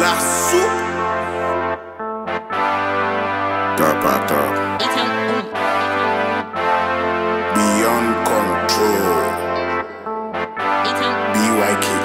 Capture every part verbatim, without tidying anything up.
La soupe. Top à top. Beyond control. B Y K.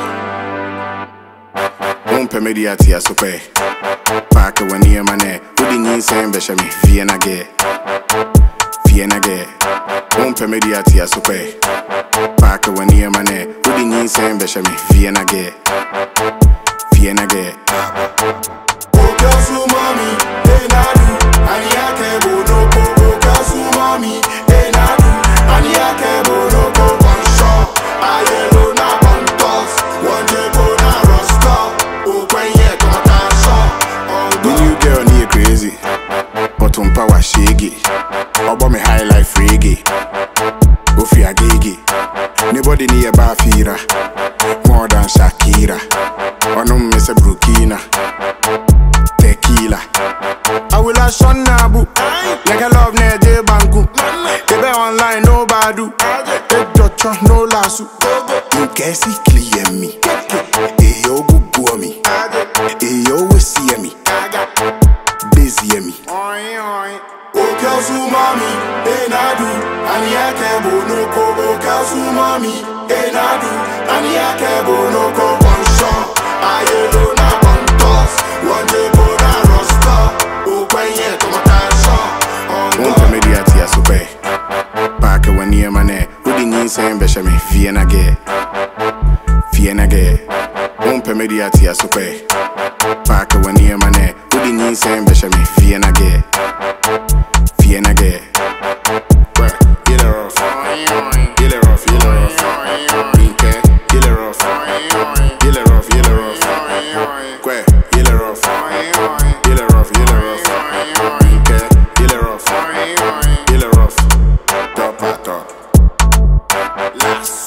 Don't permit the atia super. Park when near my neck. Who didn't you say, Beshami? Vienna gay. Vienna gay. Don't permit the atia super. Park when near my neck. Who didn't you say, Beshami? Vienna gay. Vienna gay. Oh, girls who mommy, they not do. And ya can't go no go. Oh, girls who mommy, they not do. And ya can't go no go. One shot, I yellow na one toss. One day go na rasta. Oh, when you come down shot. The new girl near crazy, but on power shaggy. About me high life reggae. Go for a gigi. Nobody near Bafira, more than Shakira. I know me say Burkina, tequila. I will have Sean Nabu, like I love Neje Banku. They be online, no badu. They don't no lasso. In case he clear me, eh yo go go me, eh yo we see me, busy me. Oh girls who mommy, they not do, and ya can't go no go. Oh girls who mommy, they not do, and ya can't go no go. One shot. I yellow na one toss. One day go na rasta. Oh, when you come down shot. Don't tell me the atia super. Park when near my neck. Who didn't you say, Beshami? Vienna gay. Vienna gay. Don't tell me the atia super. Park when near my neck. Who didn't you say, Beshami? Vienna gay. Vienna gay. Well, get her off. Get her off, get her off. Pink hair, get her off. Get her off, get her off. Quick, get her off. Get her off, get her off. Okay, get her off. Get her off. Top at top. Last.